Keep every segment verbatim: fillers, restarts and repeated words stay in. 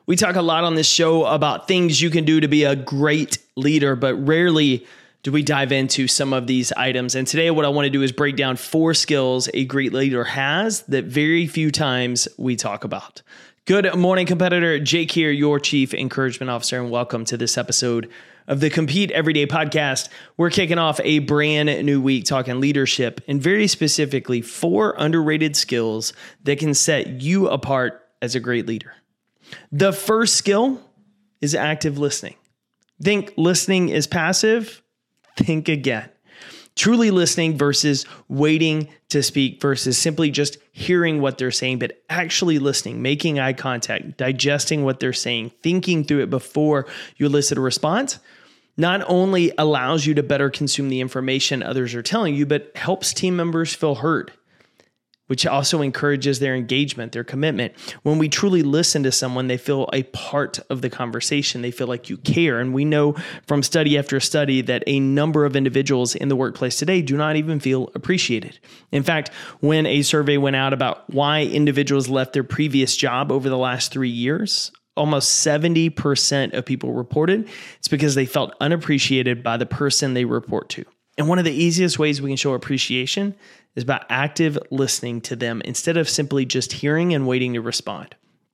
We talk a lot on this show about things you can do to be a great leader, but rarely do we dive into some of these items. And today what I want to do is break down four skills a great leader has that very few times we talk about. Good morning, competitor. Jake here, your Chief Encouragement Officer, and welcome to this episode of the Compete Everyday podcast. We're kicking off a brand new week talking leadership and very specifically four underrated skills that can set you apart as a great leader. The first skill is active listening. Think listening is passive? Think again. Truly listening versus waiting to speak versus simply just hearing what they're saying, but actually listening, making eye contact, digesting what they're saying, thinking through it before you elicit a response, not only allows you to better consume the information others are telling you, but helps team members feel heard, which also encourages their engagement, their commitment. When we truly listen to someone, they feel a part of the conversation. They feel like you care. And we know from study after study that a number of individuals in the workplace today do not even feel appreciated. In fact, when a survey went out about why individuals left their previous job over the last three years, almost seventy percent of people reported it's because they felt unappreciated by the person they report to. And one of the easiest ways we can show appreciation is by active listening to them instead of simply just hearing and waiting to respond.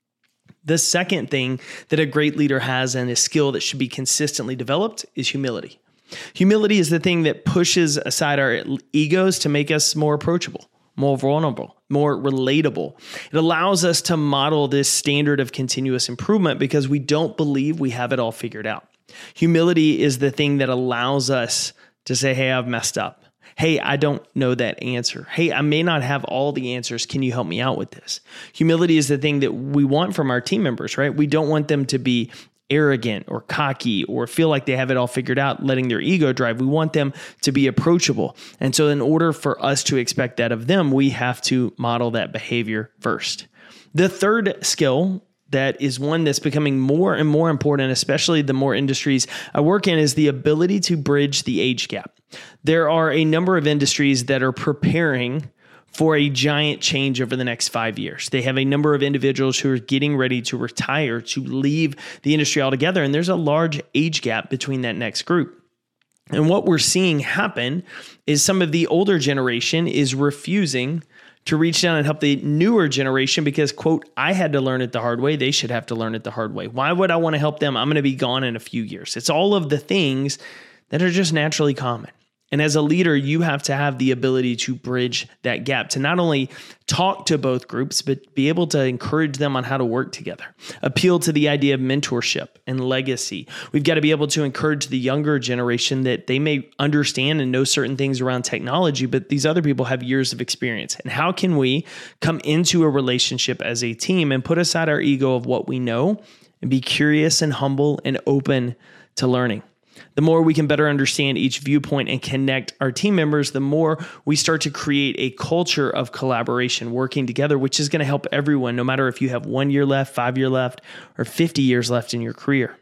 The second thing that a great leader has and a skill that should be consistently developed is humility. Humility is the thing that pushes aside our egos to make us more approachable, more vulnerable, more relatable. It allows us to model this standard of continuous improvement because we don't believe we have it all figured out. Humility is the thing that allows us to say, hey, I've messed up. Hey, I don't know that answer. Hey, I may not have all the answers. Can you help me out with this? Humility is the thing that we want from our team members, right? We don't want them to be arrogant or cocky or feel like they have it all figured out, letting their ego drive. We want them to be approachable. And so in order for us to expect that of them, we have to model that behavior first. The third skill that is one that's becoming more and more important, especially the more industries I work in, is the ability to bridge the age gap. There are a number of industries that are preparing for a giant change over the next five years. They have a number of individuals who are getting ready to retire, to leave the industry altogether, and there's a large age gap between that next group. And what we're seeing happen is some of the older generation is refusing to reach down and help the newer generation because, quote, I had to learn it the hard way. They should have to learn it the hard way. Why would I want to help them? I'm going to be gone in a few years. It's all of the things that are just naturally common. And as a leader, you have to have the ability to bridge that gap, to not only talk to both groups, but be able to encourage them on how to work together, appeal to the idea of mentorship and legacy. We've got to be able to encourage the younger generation that they may understand and know certain things around technology, but these other people have years of experience. And how can we come into a relationship as a team and put aside our ego of what we know and be curious and humble and open to learning? The more we can better understand each viewpoint and connect our team members, the more we start to create a culture of collaboration, working together, which is going to help everyone, no matter if you have one year left, five years left, or fifty years left in your career.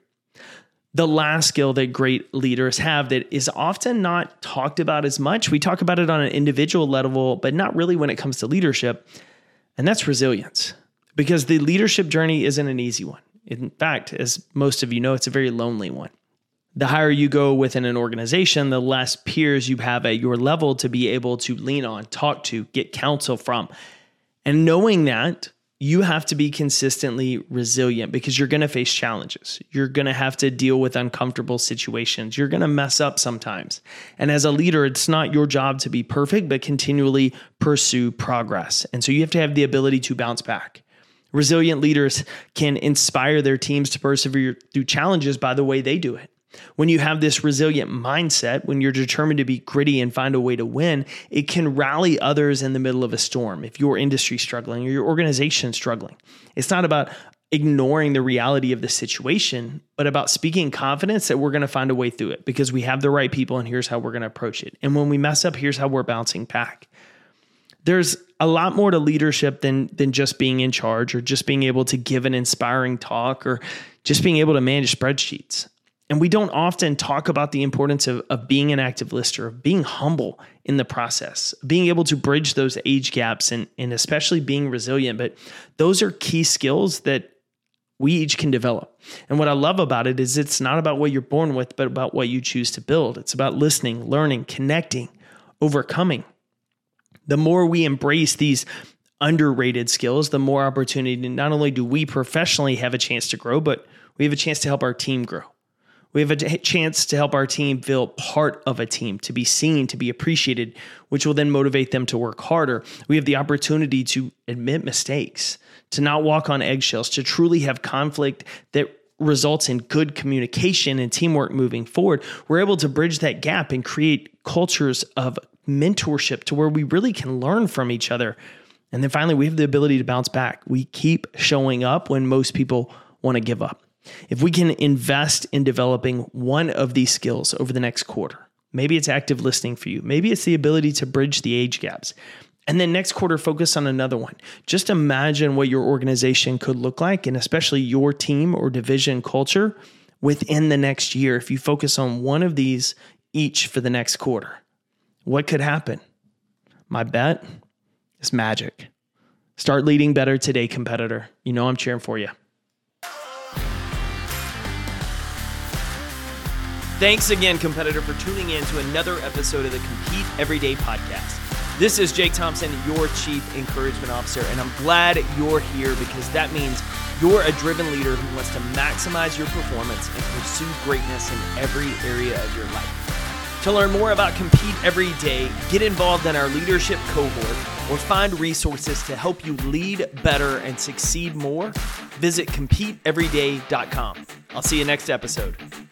The last skill that great leaders have that is often not talked about as much, we talk about it on an individual level, but not really when it comes to leadership, and that's resilience. Because the leadership journey isn't an easy one. In fact, as most of you know, it's a very lonely one. The higher you go within an organization, the less peers you have at your level to be able to lean on, talk to, get counsel from. And knowing that, you have to be consistently resilient because you're going to face challenges. You're going to have to deal with uncomfortable situations. You're going to mess up sometimes. And as a leader, it's not your job to be perfect, but continually pursue progress. And so you have to have the ability to bounce back. Resilient leaders can inspire their teams to persevere through challenges by the way they do it. When you have this resilient mindset, when you're determined to be gritty and find a way to win, it can rally others in the middle of a storm. If your industry's struggling or your organization's struggling, it's not about ignoring the reality of the situation, but about speaking confidence that we're going to find a way through it because we have the right people and here's how we're going to approach it. And when we mess up, here's how we're bouncing back. There's a lot more to leadership than, than just being in charge or just being able to give an inspiring talk or just being able to manage spreadsheets. And we don't often talk about the importance of, of being an active listener, of being humble in the process, being able to bridge those age gaps and, and especially being resilient. But those are key skills that we each can develop. And what I love about it is it's not about what you're born with, but about what you choose to build. It's about listening, learning, connecting, overcoming. The more we embrace these underrated skills, the more opportunity, not only do we professionally have a chance to grow, but we have a chance to help our team grow. We have a chance to help our team feel part of a team, to be seen, to be appreciated, which will then motivate them to work harder. We have the opportunity to admit mistakes, to not walk on eggshells, to truly have conflict that results in good communication and teamwork moving forward. We're able to bridge that gap and create cultures of mentorship to where we really can learn from each other. And then finally, we have the ability to bounce back. We keep showing up when most people want to give up. If we can invest in developing one of these skills over the next quarter, maybe it's active listening for you. Maybe it's the ability to bridge the age gaps. And then next quarter, focus on another one. Just imagine what your organization could look like, and especially your team or division culture within the next year. If you focus on one of these each for the next quarter, what could happen? My bet is magic. Start leading better today, competitor. You know I'm cheering for you. Thanks again, competitor, for tuning in to another episode of the Compete Everyday podcast. This is Jake Thompson, your Chief Encouragement Officer, and I'm glad you're here because that means you're a driven leader who wants to maximize your performance and pursue greatness in every area of your life. To learn more about Compete Every Day, get involved in our leadership cohort, or find resources to help you lead better and succeed more, visit compete every day dot com. I'll see you next episode.